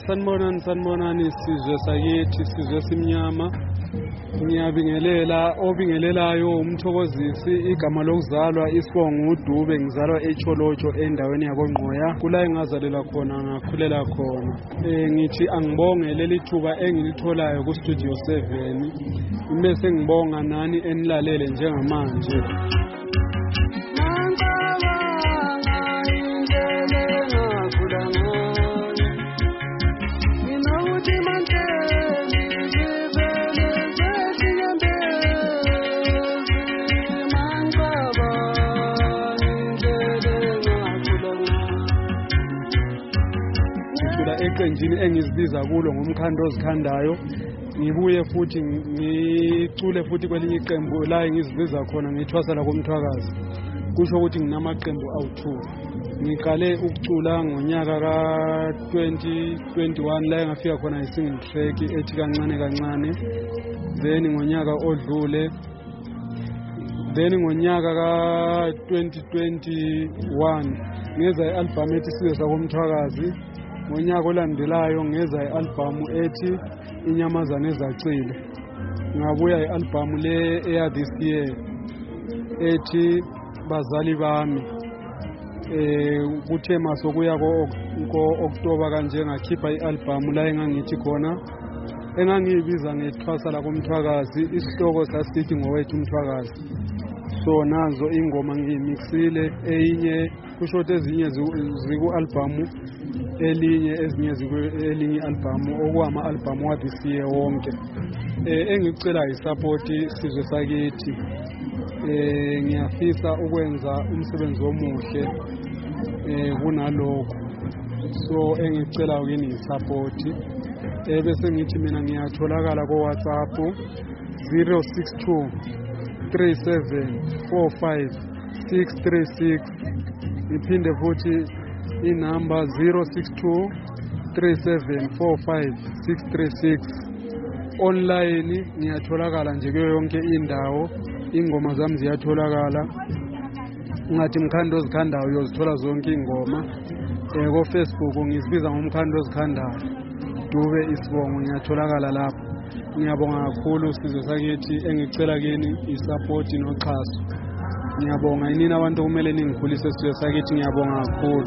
Sanibonani sizwe sakithi, sizwe simnyama. Ngiyabingelela obingelelayo umthokozisi, igama lokuzalwa isibongo uDube, ngizalwa eCholotsho endaweni yakoNgqoya, kula engazalela khona ngakhulela khona. Ngithi angibonge leli thuba engilitholayo ku Studio 7, bese ngibonga nani enilalele njengamanje. Eqenjini engizibiza kulo ngomkhando ozikhandayo, ngibuye futhi ngicule futhi kwelinye iqembu la engizibiza khona ngithwasa la komthwakazi, kusho ukuthi nginamaqembu awu2. Ngiqale ukucula ngonyaka ka2021 la engafika khona i-single track ethi kancane kancane, then ngonyaka odlule, then ngonyaka ka2021 ngeza i-album ethi Sizwe Sakomthwakazi. Ngonyaka olandelayo ngeza i-album ethi Inyamazane Ezacile. Ngabuya i-album le eya this year ethi Bazali Bami. Kuthe masokuya ko-October kanje ngakhipha i-album la engangithi khona engangiyibiza ngethwasa la komthwakazi, isihloko sasithi Ngowethu Umthwakazi. So nazo ingoma ngiyimixile, eyinye kusho ezinye ziku-album elinye, ezinye elinye i-album okuwama-album wa this year wonke. Engicela i-support Sizwe Sakithi. Ngiyafisa ukwenza umsebenzi omuhle kunalokho, so engicela ukini i-support. Bese ngithi mina ngiyatholakala ko WhatsApp 062 3745 636, iphinde futhi inamba 062 3745 636. Online ngiyatholakala nje kuyo yonke indawo, ingoma zami ziyatholakala. Ngathi Mkhando Ozikhandayo uyozithola zonke ingoma. Ko Facebook ngizibiza ngomkhando ozikhandayo, Dube Isibongo, ngiyatholakala lapho. Ngiyabonga kakhulu Sizwe Sakithi, engicela kini i-support noxhaso. Ngiyabonga inini abantu kumele ningikhulise Sizwe Sakithi, ngiyabonga kakhulu.